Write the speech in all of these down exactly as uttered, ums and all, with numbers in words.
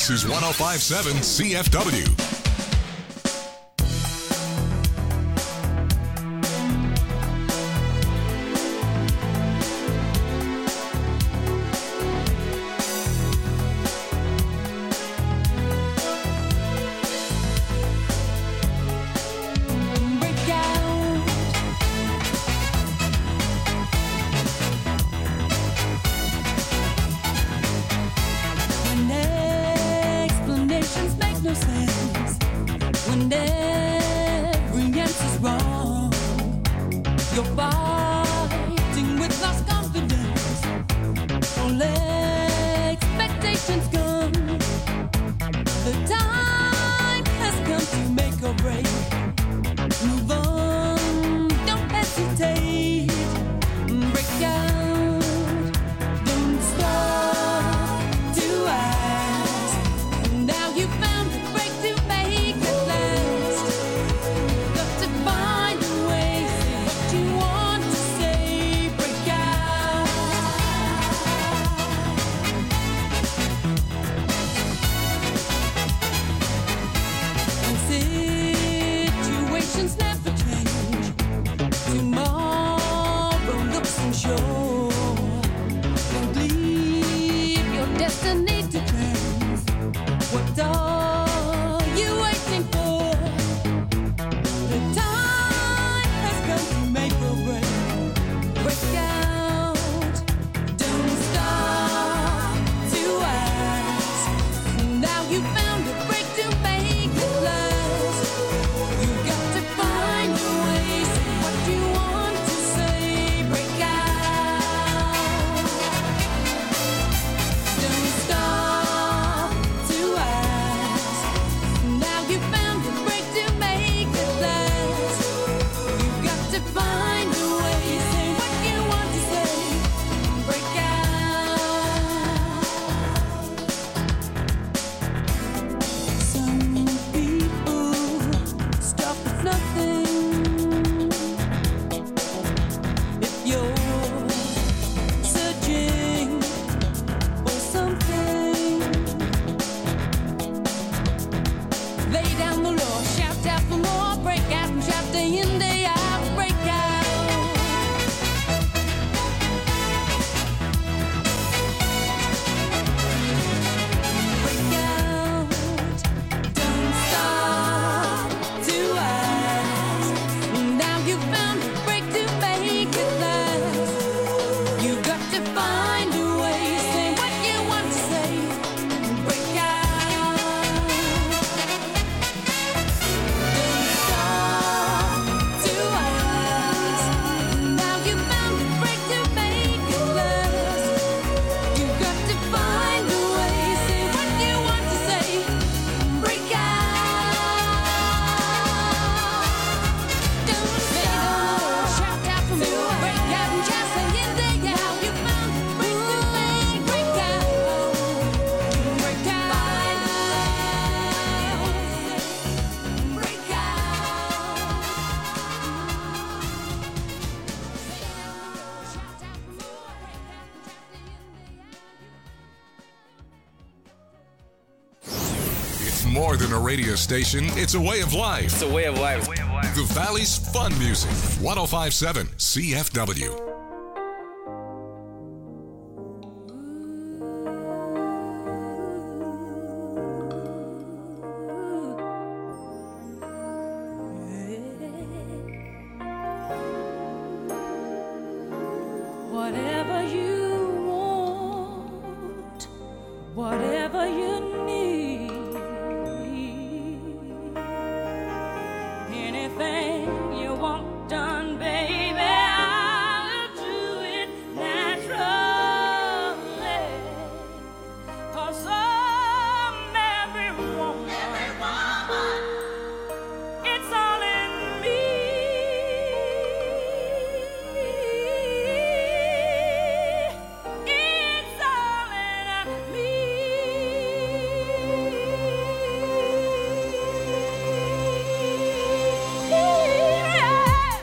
This is one oh five point seven C F W. More than a radio station, it's a way of life. It's a way of life. The Valley's fun music. one oh five point seven C F W. Whatever you want, whatever you need, anything you want done, baby, I'll do it naturally. 'Cause I'm every woman, every woman, it's all in me. It's all in me. Yeah.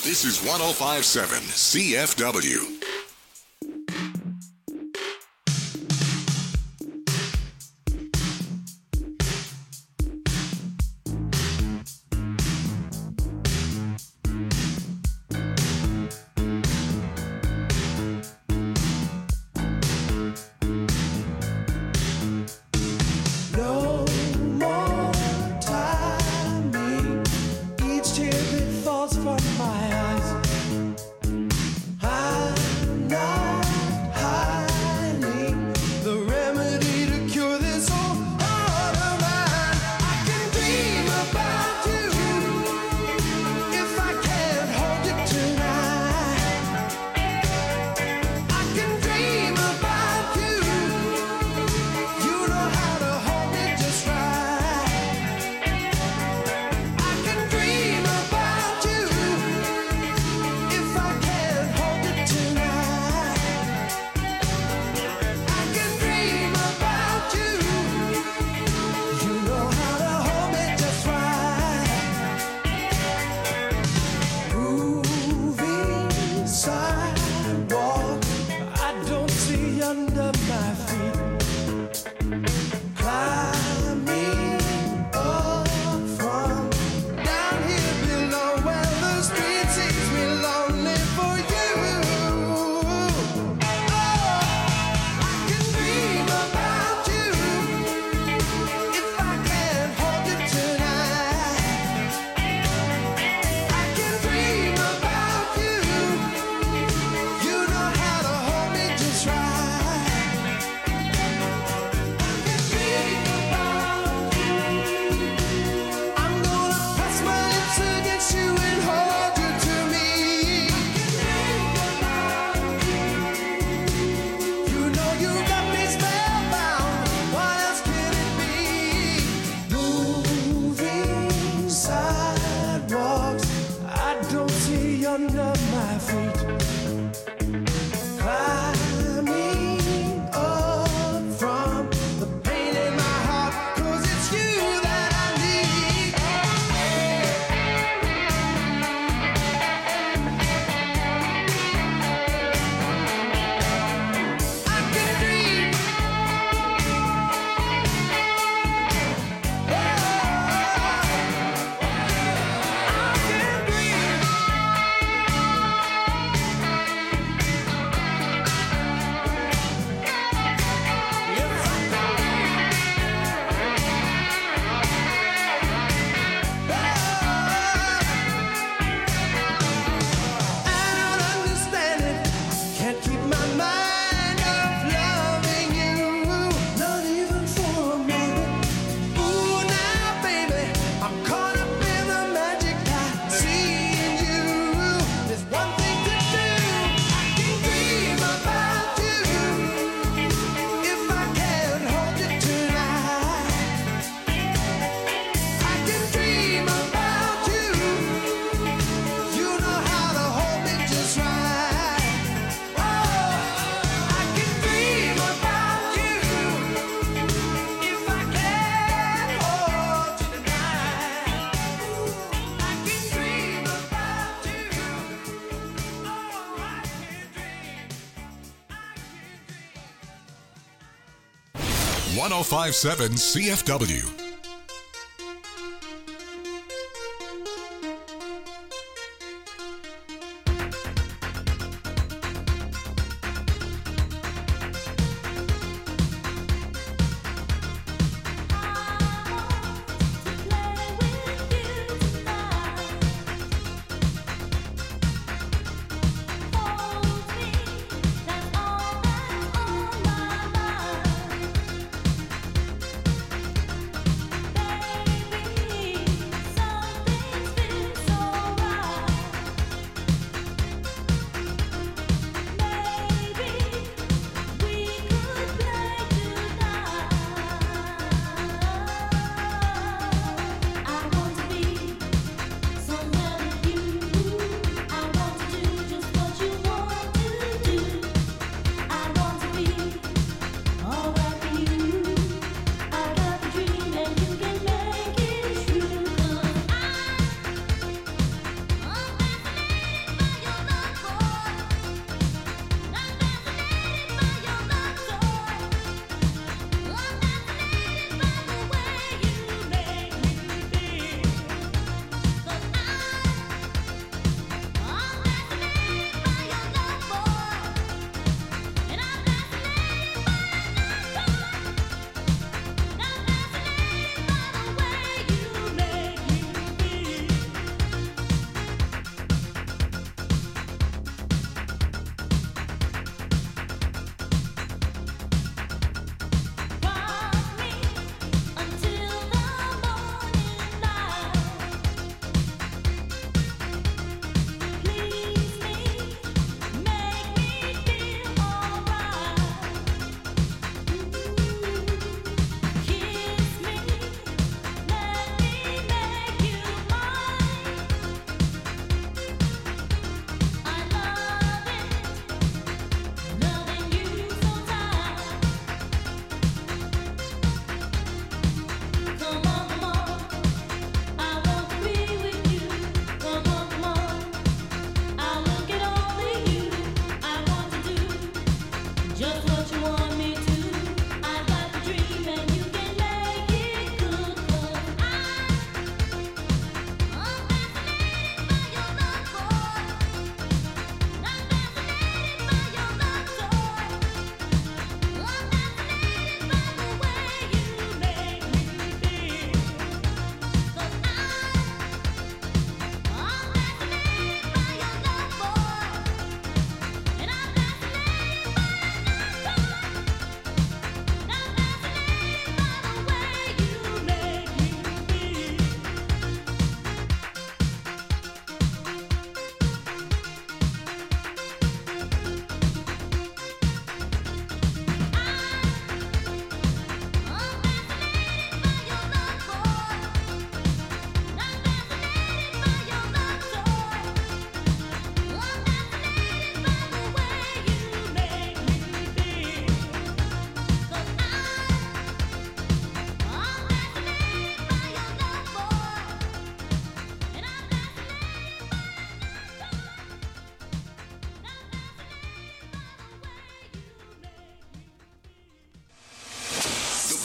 This is one oh five point seven C F W. one oh five point seven C F W.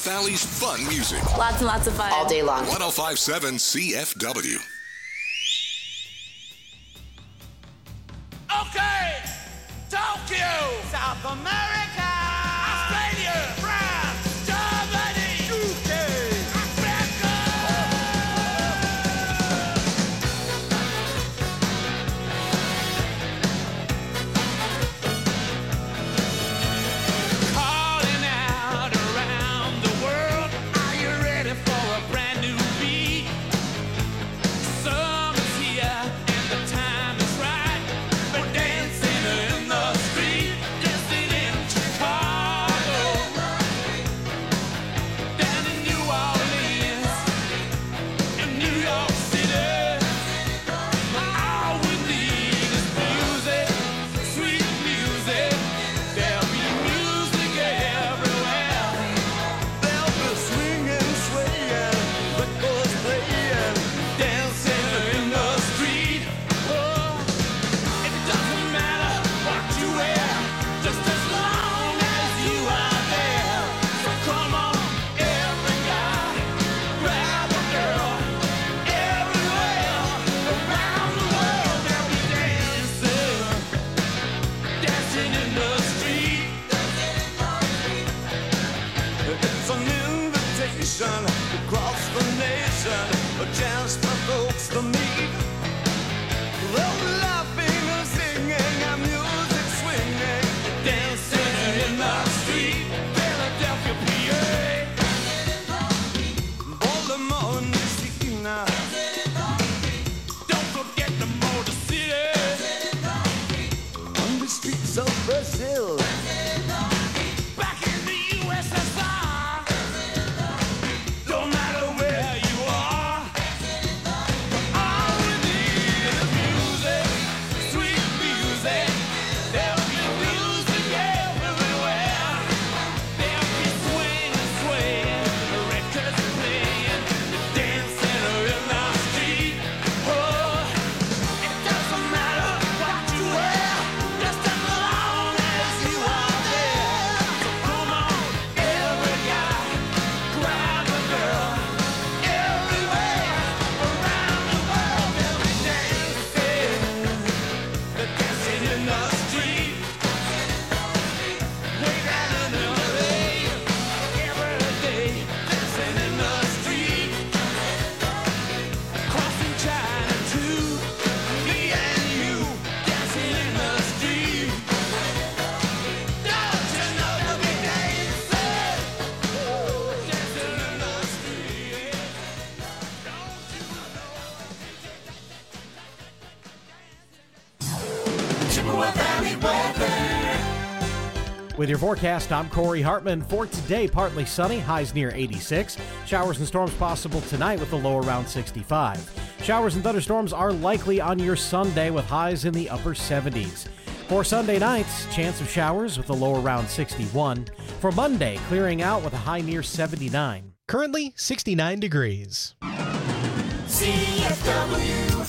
Valley's fun music. Lots and lots of fun. All day long. one oh five point seven C F W. Okay, Tokyo, South America, Australia, France, Germany, U K, Africa. Calling out around the world, are you ready for a brand new beat? Summer's here and the time is right. We're dancing in the street, dancing in Chicago, down in New Orleans, in New York City. All we need is music, sweet music. There'll be music everywhere. There'll be swinging, swaying, records playing, dancing in the street. Oh, it doesn't matter what you wear, just as long as you are there. So come on, every guy, grab a girl. Everywhere around the world, they'll be dancing, dancing in the street. It's an invitation across the nation, a chance for folks to meet. They're laughing and singing and music swinging, dancing in the street. Philadelphia, P A, Baltimore, Messina. Don't forget the Motor City, on the streets of Brazil. Back in the U S S R, don't matter where you are. All we need is music, sweet music. There'll be music everywhere. There'll be swinging, swaying, records playing, dancing in the street. Oh, it doesn't matter what you wear, just as long as you are there. So come on, every guy, grab a girl. Everywhere around the world, they'll be dancing, they're dancing in the street. Way down in L A, every day, dancing in the street. Crossing China too, me and you, dancing in the street. Don't you know they'll be dancing, dancing in the street? Don't you know? Chippewa Valley weather. With your forecast, I'm Corey Hartman. For today, partly sunny, highs near eighty-six. Showers and storms possible tonight with a low around sixty-five. Showers and thunderstorms are likely on your Sunday with highs in the upper seventies. For Sunday nights, chance of showers with a low around sixty-one. For Monday, clearing out with a high near seventy-nine. Currently sixty-nine degrees. C F W.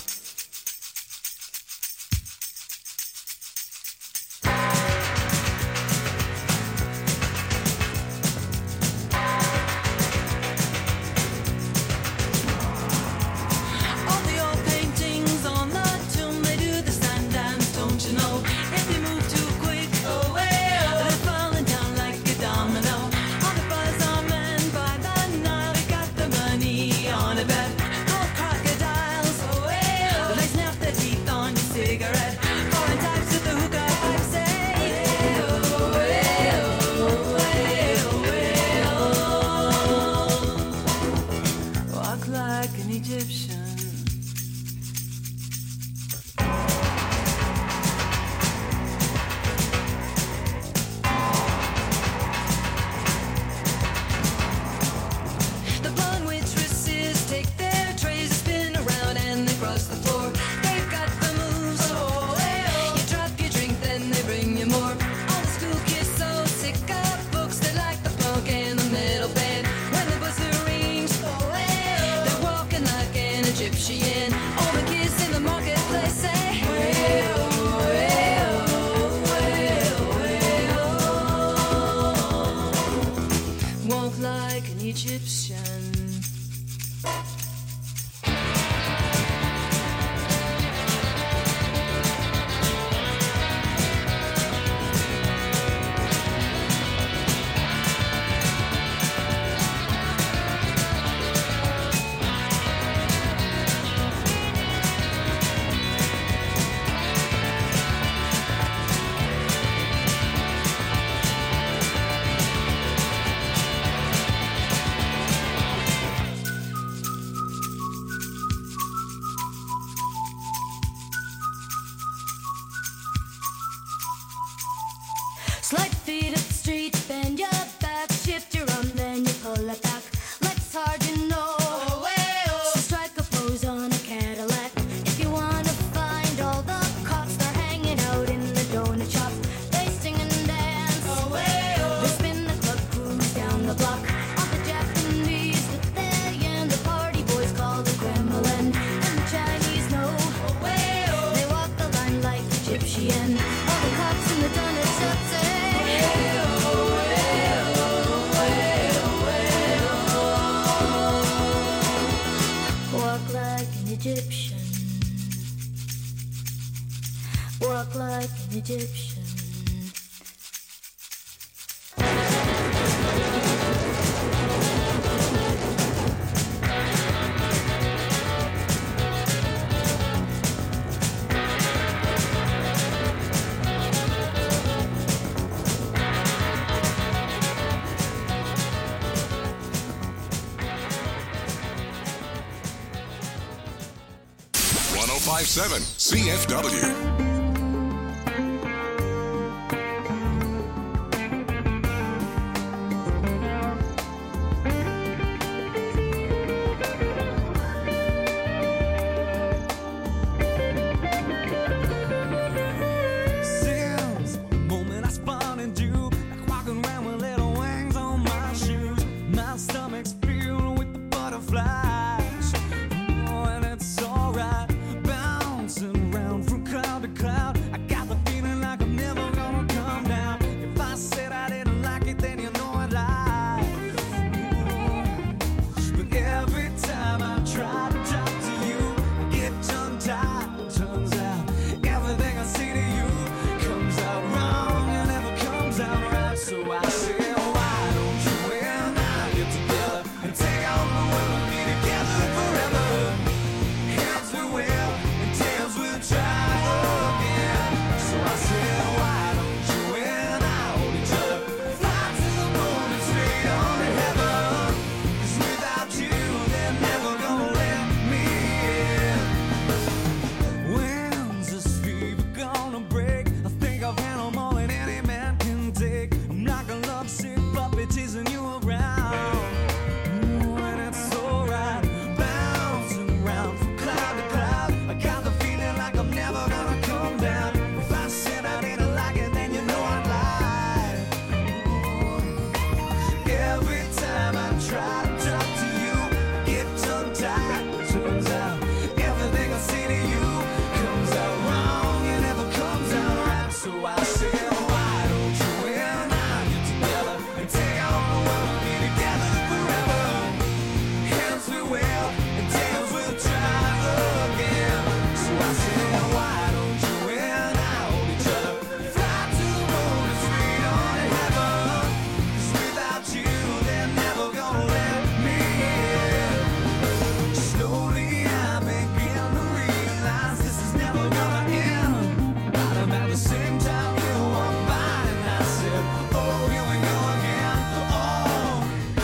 All the old paintings on the tomb, they do the sun dance, don't you know? If you move too quick, oh well, they're falling down like a domino. All the buzz on men by the Nile, they got the money on a bet. Gold crocodiles, oh well, they snap their teeth on your cigarette. Foreign types with the hookah pipe say, oh well, oh well. Walk like an Egyptian. The blonde waitresses take their trays and spin around and they cross the floor. They've got the moves, oh well. You drop your drink, then they bring you more. All the school kids so sick of books, they like the punk and the metal band. When the buzzer rings, oh well, they're walking like an Egyptian. All the kids in the marketplace say, well, well, well, well. Walk like an description. Walk like an Egyptian. one oh five point seven C F W. Since the moment I spotted you, like walking around with little wings on my shoes, my stomach's filled with the butterflies. Oh, and it's alright, bouncing around from cloud to cloud. I got the feeling like I'm never gonna come down. If I said I didn't like it, then you know I'd lie. But every time I try to talk to you, I get tongue-tied. Turns out everything I say to you comes out wrong and never comes out right. So I say, why don't you and I get together and take on the world and be together forever? Heads we will and tails we'll try again. So I say, why don't you and I hold each other, fly to the moon and straight on to heaven? 'Cause without you, they're never gonna let me in. When's this fever gonna break? I think I've handled more than any man can take. I'm like a lovesick puppy teasing you around. Ooh, and it's alright, bouncing around from cloud to cloud. I got the feeling like I'm never gonna come down. If I said I didn't like it, then you know I'd lie. Ooh. Every time I try to talk to you, I get tongue-tied. Turns out everything I say to you comes out wrong and never comes out right. So I say, why don't you and I get together and take on the world and be together forever? Heads we will and tails we'll try again. So I say, why don't you and I hold each other, fly to the moon and straight on to heaven? 'Cause without you, they're never gonna let me in. Slowly I begin to realize this is never gonna end. Right about the same time you walked by and I said, oh, here we go again. Oh.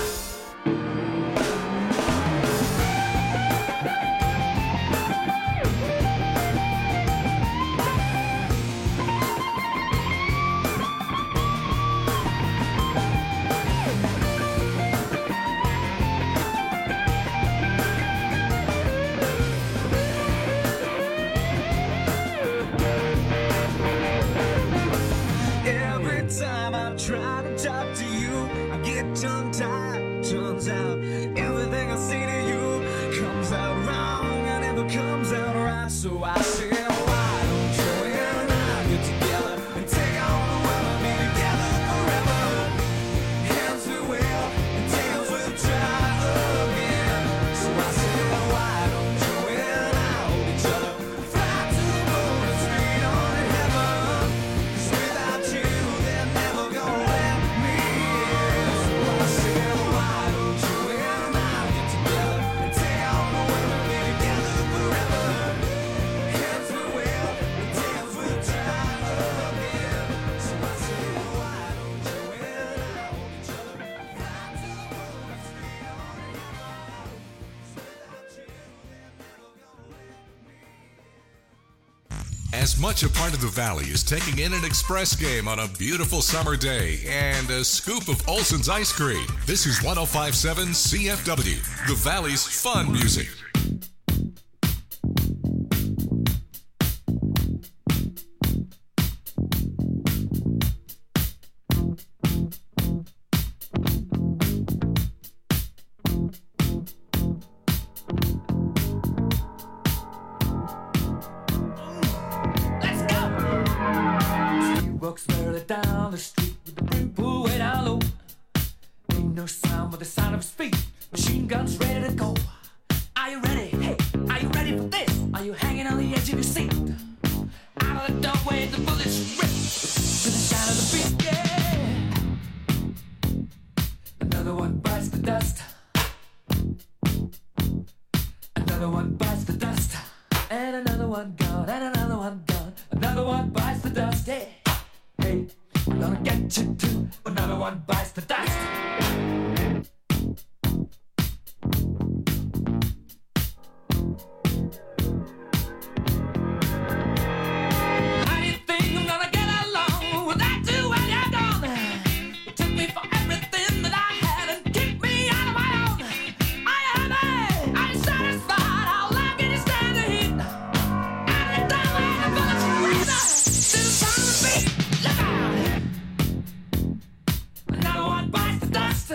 Every time I try to talk to you, I get tongue-tied. Turns out everything I say to you comes out wrong and never comes out right. So I say, why don't you and I get together and take on the world and be together forever? Heads we will and tails we'll try again. So I say, why don't you and I hold each other, fly to the moon and straight on to heaven? 'Cause without you, they're never gonna let me in. So I say, why don't you and I get together and take on the world and be together forever? Heads we will and tails we'll try again. So I say, why don't you and I hold each other, fly to the moon and straight on to heaven? 'Cause without you, they're never gonna let me in. As much a part of the Valley as taking in an express game on a beautiful summer day and a scoop of Olson's ice cream. This is one oh five point seven C F W, the Valley's fun music. Let's go! She walks merrily down the street with the brim pulled way down low. Ain't no sound but the sound of his feet. Machine guns ready to go. Are you ready? Hey, are you ready for this? Are you and another one gone, and another one gone. Another one bites the dust. Hey, hey, I'm gonna get you too. Another one bites the dust. How do you think I'm gonna get along without you when you're gone? You took me for everything that I had and kicked me out of my own. Are you happy? Are you satisfied? How long can you stand the heat? Every time when the bullets breathe out, still sound the beat. Look out! Another one bites the dust.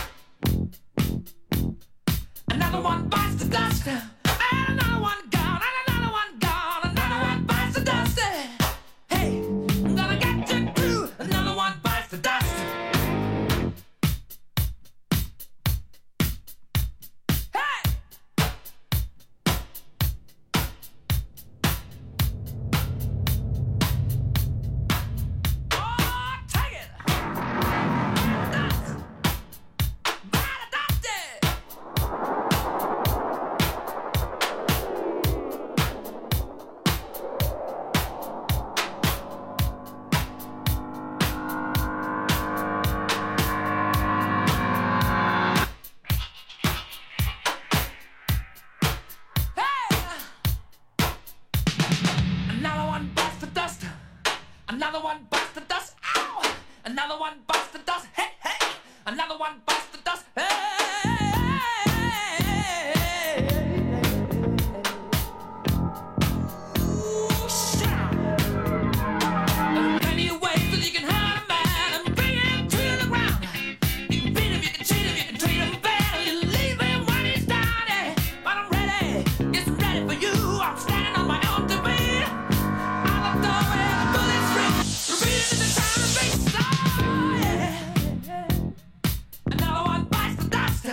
Another one bites the dust. And another one gone. And another one gone. Another one bites the dust. Hey, I'm gonna get you too. Another one bites the dust. Hey! Oh, take it! Dust! By the dusty! Hey! Another one bites the dust. Another one bites the dust. Ow! Another one bites the dust. Hey, hey! Another one bites the dust. Hey! Ooh, shout! There are plenty of ways that you can hurt a man and bring him to the ground. You can beat him, you can cheat him, you can treat him bad, you leave him when he's down. Yeah. But I'm ready, yes, I'm ready for you. I'm standing on my own two feet. I looked over where the bullets ring, repeating the sound of bass. Oh, yeah. Another one bites the dust.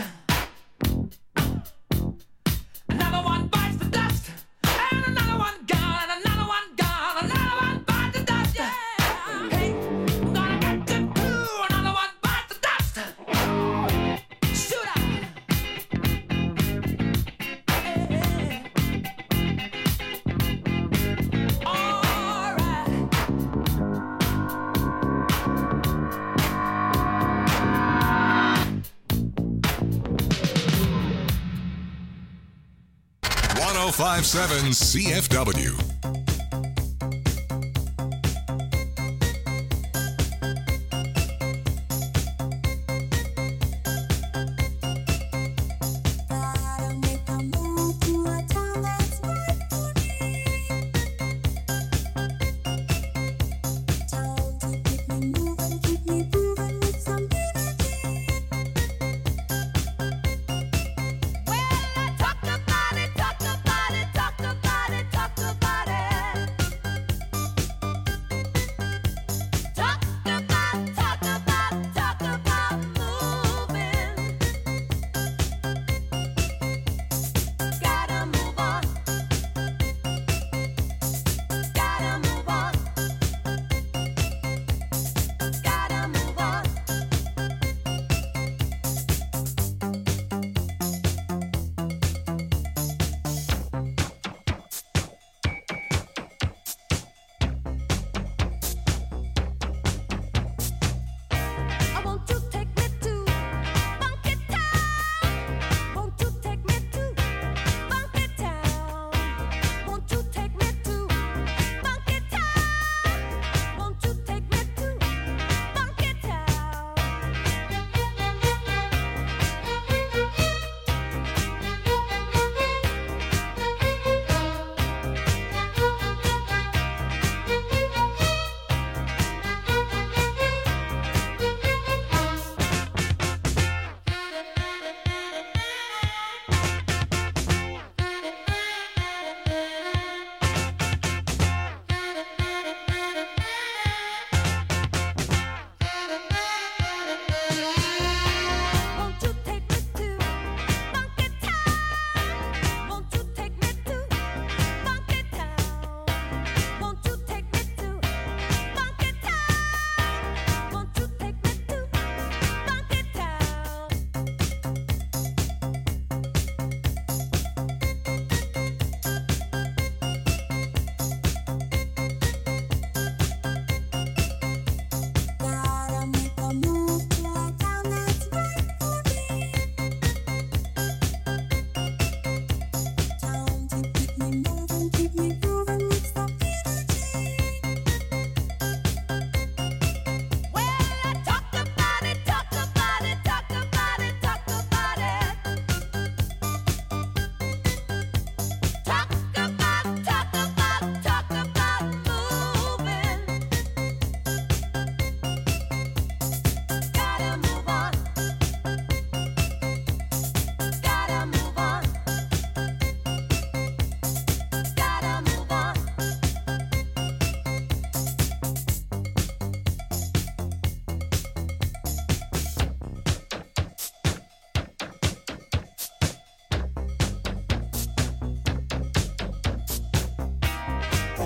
Another one bites the dust. And another one gone. And another one gone. Another one bites the dust. Yeah. Hey, I'm gonna get you too. Another one bites the dust. Shoot out. Hey. All right. one oh five point seven C F W. Gotta make a move to a town that's right for me. Town to keep me moving, keep me moving with some energy. Well, I talked about it, talked about it, talked about it, talked about it.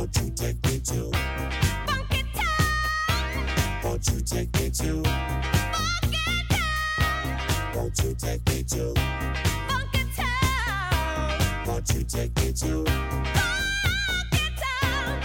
Won't you take me to Funky Town? Won't you take me to Funky Town? Won't you take me to Funky Town? Won't you take me to Funky Town?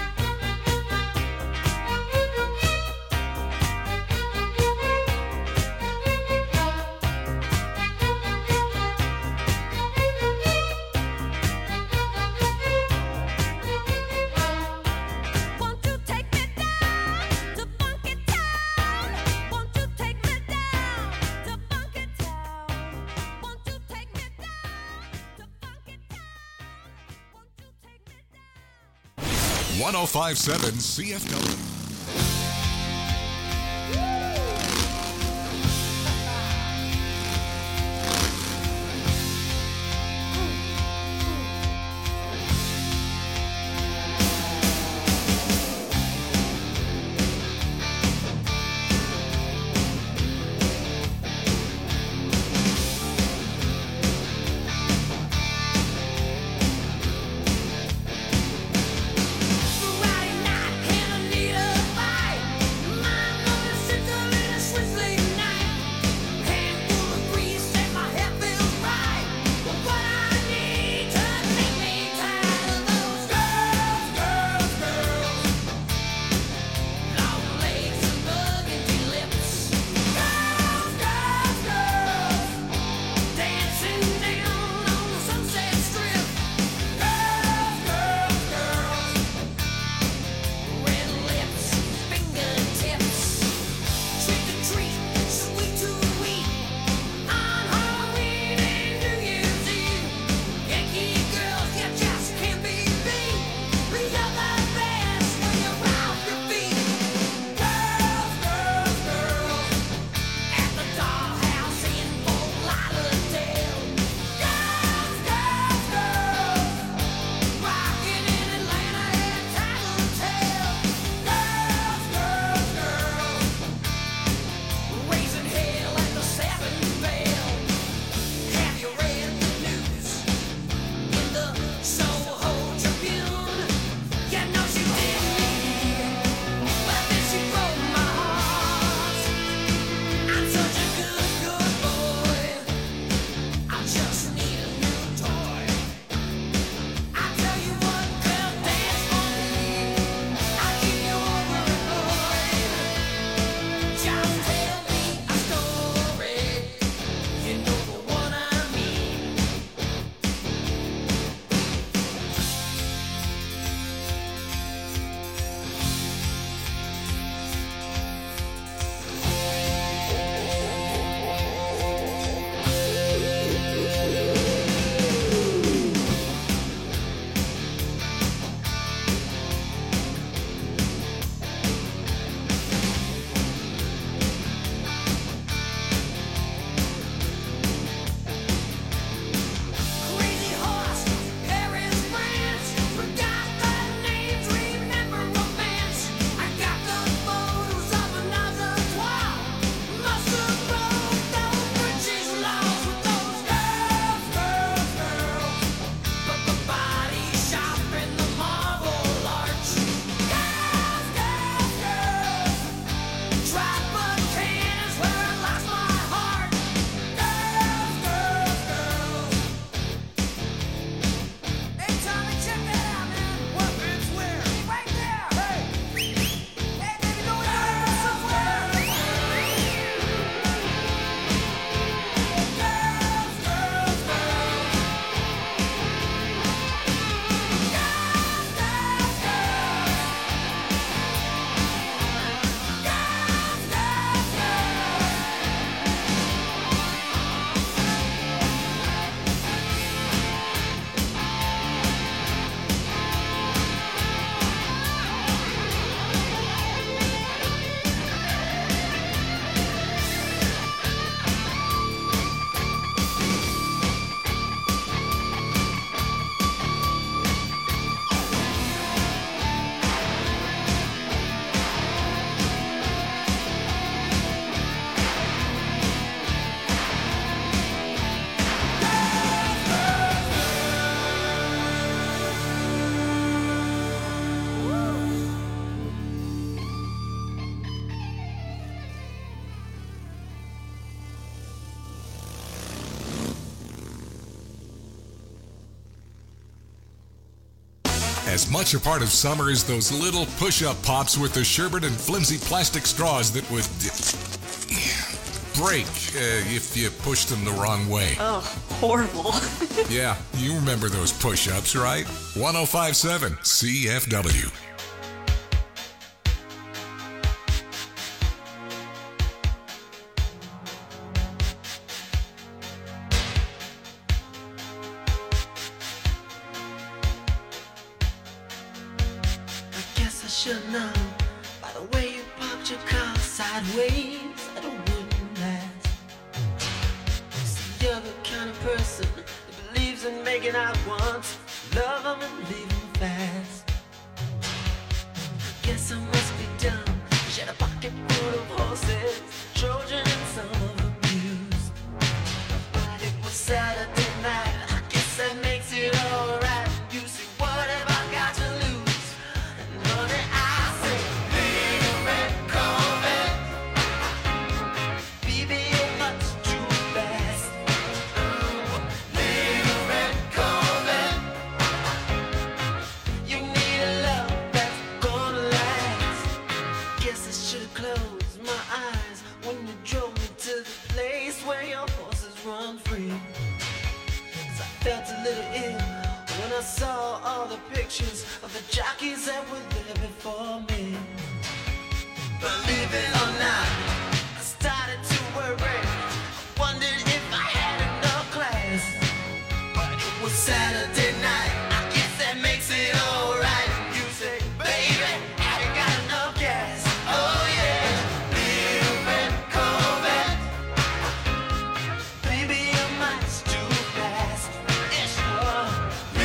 Won't you take me down to Funky Town? Won't you take me down to Funky Town? Won't you take me down to Funky Town? Won't you take me down? one oh five point seven C F W. Friday night, Anita. as much a part of summer as those little push-up pops with the sherbet and flimsy plastic straws that would break uh, if you pushed them the wrong way. Oh, horrible. Yeah, you remember those push-ups, right? one oh five point seven C F W. Should know by the way you parked your car sideways that it wouldn't last. See, you're the kind of person that believes in making out once, love them and leave them fast. Guess I must be dumb. She had a pocket full of horses, Trojan and some of them used. But it was Saturday night. I guess that makes it alright. You see, what have I got to lose? I saw all the pictures of the jockeys that were there before me. Believe it or not, I started to worry. I wondered if I had enough class. But it was Saturday night. I guess that makes it alright. You say, baby, have you got enough gas? Oh yeah, little red Corvette. Baby, I might too fast. Yeah, sure.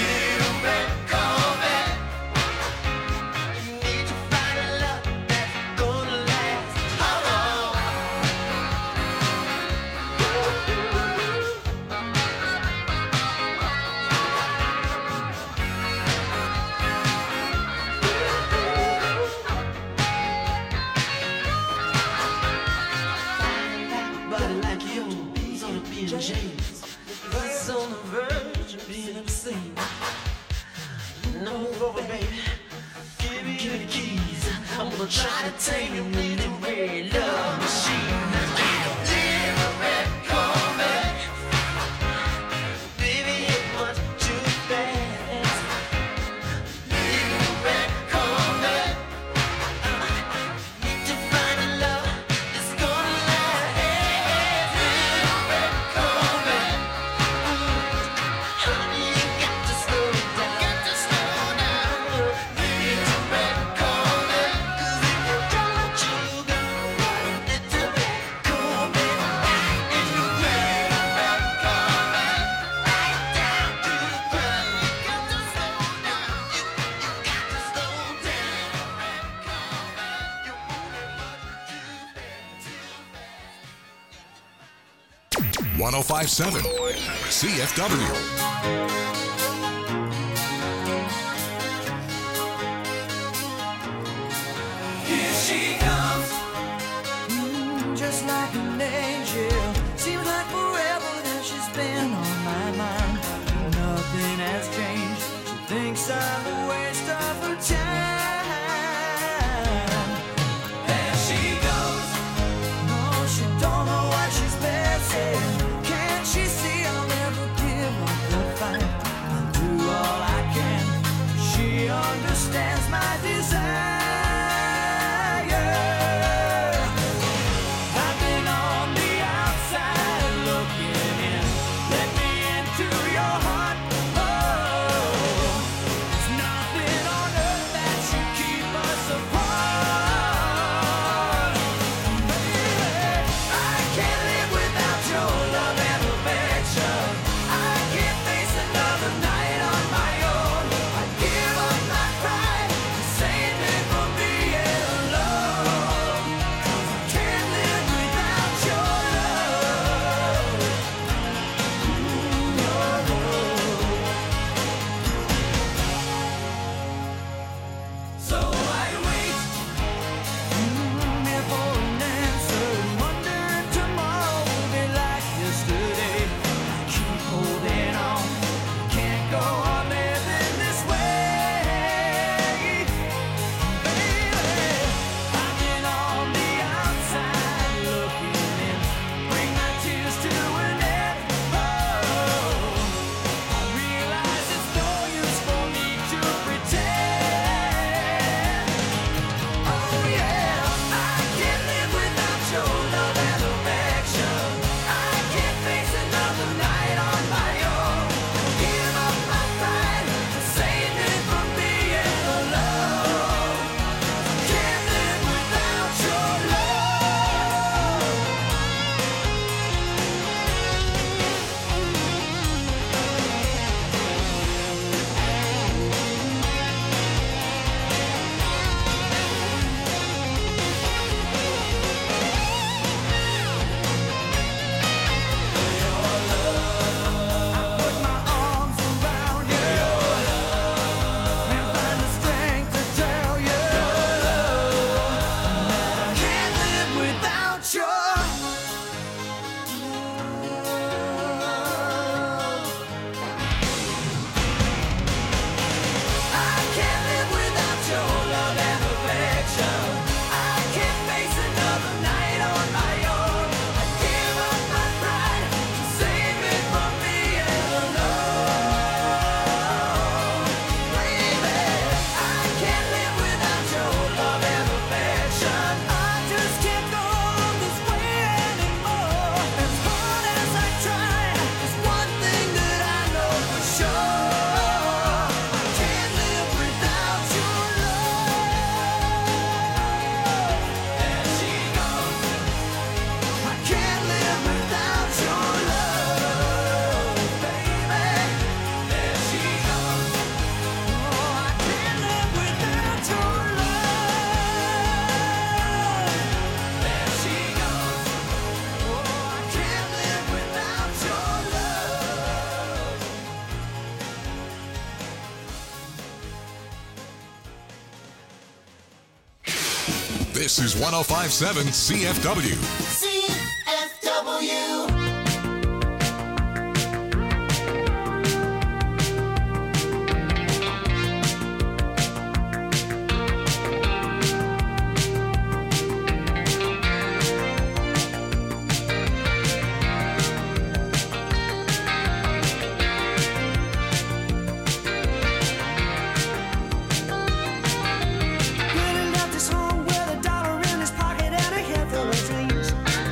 James was on the verge of being obscene. No, baby, give me, give me the keys. I'm gonna try to take you in the red love machine. Little red Corvette, baby, it was too fast. Little red Corvette, need to find a love that's gonna last. Little red Corvette, honey, you got to slow down. Got to slow down. Little red Corvette, 'cause if you don't, you go. Little red Corvette, and you red red Corvette, right down to the ground. You got to slow down. You you got to slow down. Red Corvette, you're moving much too fast. one oh five point seven C F W. Here she comes, mm, just like an angel. Seems like forever that she's been on my mind. Nothing has changed. She thinks I'm a waste of her time. There she goes. No, she don't know what she's missing. Can't she see I'll never give up the fight? I'll do all I can. She understands my desire. I've been on the outside looking in. Let me into your heart. Oh, there's nothing on earth that should keep us apart. Baby, I can't live without your love and affection. I can't face another night on my own. I give up my pride to save me from being alone. 'Cause I can't live without your love. Your love. So I wait mm, here for an answer. Wonder if tomorrow will be like yesterday. I keep holding on. Can't go on living this way. This is one oh five point seven C F W. C F W. Really left his home with a dollar in his pocket and a head full of dreams.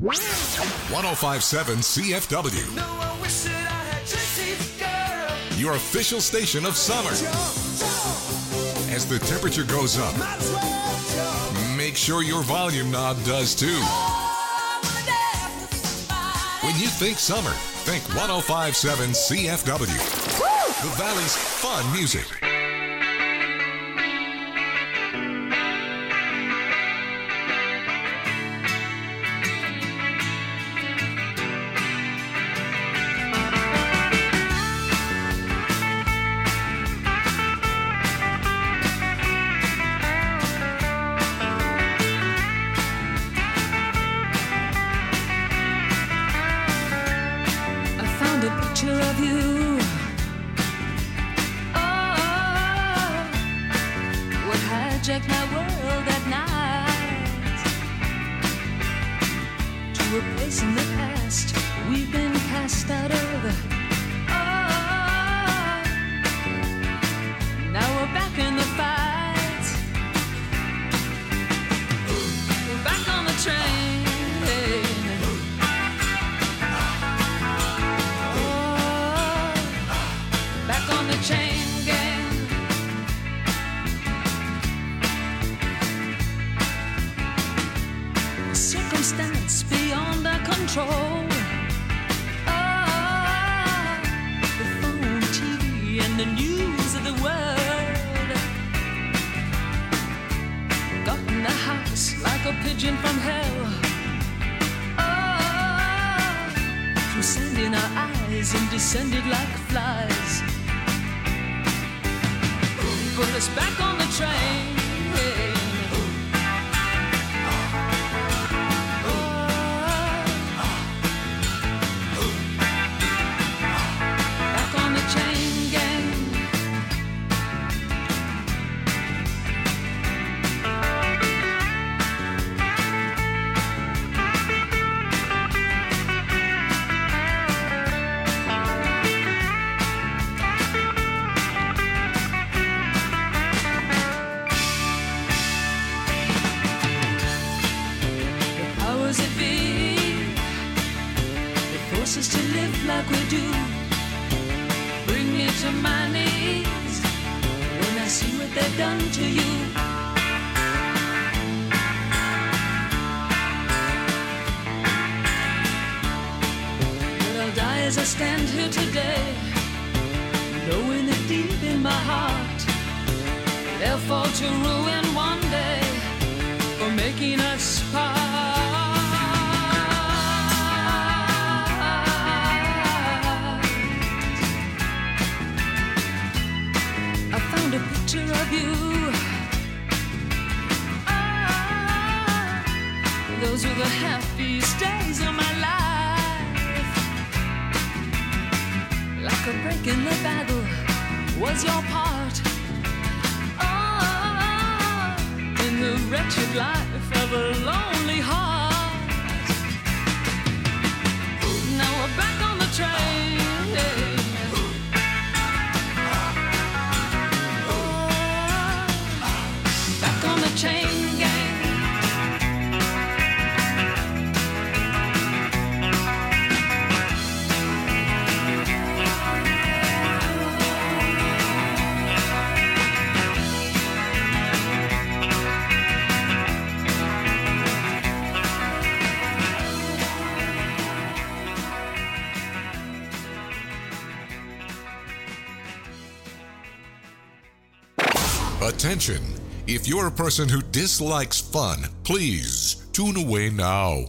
one oh five point seven C F W, No, I wish that I had your teeth, girl. your official station of summer. As the temperature goes up, Might as well jump. make sure your volume knob does too. When you think summer, think one oh five point seven C F W. The Valley's fun music. I found a picture of you. Oh, what hijacked my world at night. To a place in the past we've been cast out of. Oh, now we're back in the fight. We're back on the train. Back on the chain gang. Circumstance beyond our control. Oh, the phone, T V, and the news of the world got in the house like a pigeon from hell. Oh, through sand in our eyes and descended like flies. Put us back on the train. Back on the chain gang. Powers that be, they force us to live like we do. Bring me to my knees when I see what they've done to you. But I'll die as I stand here today, knowing that deep in my heart they'll fall to ruin one day for making us part. I found a picture of you. Ah, those were the happiest days of my life. Like a break in the battle was your part. Oh, in the wretched life of a lonely heart. Now we're back on the train. Back on the chain gang. Attention! If you're a person who dislikes fun, please tune away now.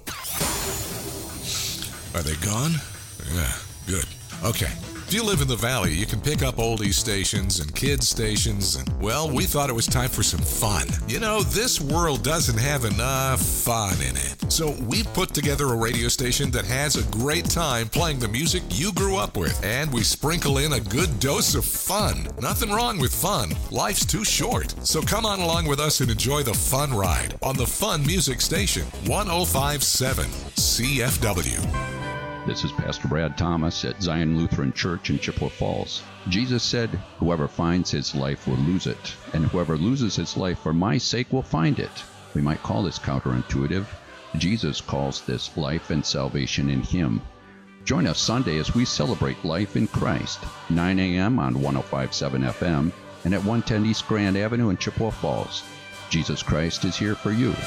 Are they gone? Yeah, good. Okay. If you live in the Valley, you can pick up oldies stations and kids stations, and, well, we thought it was time for some fun. You know, this world doesn't have enough fun in it. So we've put together a radio station that has a great time playing the music you grew up with, and we sprinkle in a good dose of fun. Nothing wrong with fun. Life's too short. So come on along with us and enjoy the fun ride on the Fun Music Station, one oh five point seven C F W. This is Pastor Brad Thomas at Zion Lutheran Church in Chippewa Falls. Jesus said, "Whoever finds his life will lose it, and whoever loses his life for my sake will find it." We might call this counterintuitive, Jesus calls this life and salvation in Him. Join us Sunday as we celebrate life in Christ, nine a.m. on one oh five point seven F M and at one ten East Grand Avenue in Chippewa Falls. Jesus Christ is here for you.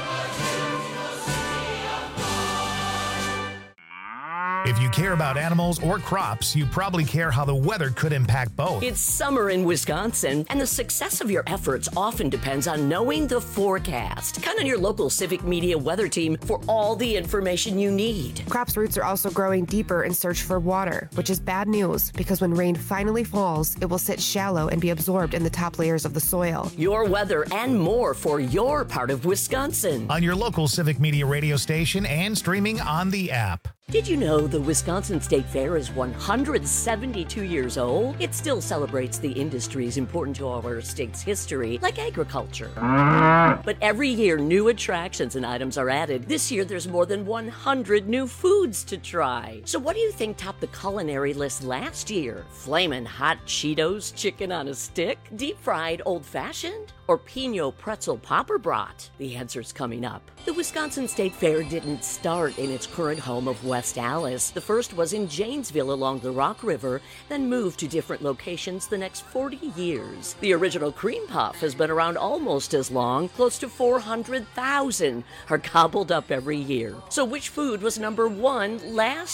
If you care about animals or crops, you probably care how the weather could impact both. It's summer in Wisconsin, and the success of your efforts often depends on knowing the forecast. Count on your local Civic Media weather team for all the information you need. Crops' roots are also growing deeper in search for water, which is bad news because when rain finally falls, it will sit shallow and be absorbed in the top layers of the soil. Your weather and more for your part of Wisconsin. On your local Civic Media radio station and streaming on the app. Did you know the Wisconsin State Fair is one hundred seventy-two years old? It still celebrates the industries important to our state's history, like agriculture. But every year, new attractions and items are added. This year, there's more than one hundred new foods to try. So what do you think topped the culinary list last year? Flamin' hot Cheetos chicken on a stick? Deep-fried old-fashioned? Or Pinot pretzel popper brat? The answer's coming up. The Wisconsin State Fair didn't start in its current home of West Allis. The first was in Janesville along the Rock River, then moved to different locations the next forty years. The original cream puff has been around almost as long. Close to four hundred thousand are gobbled up every year. So which food was number one last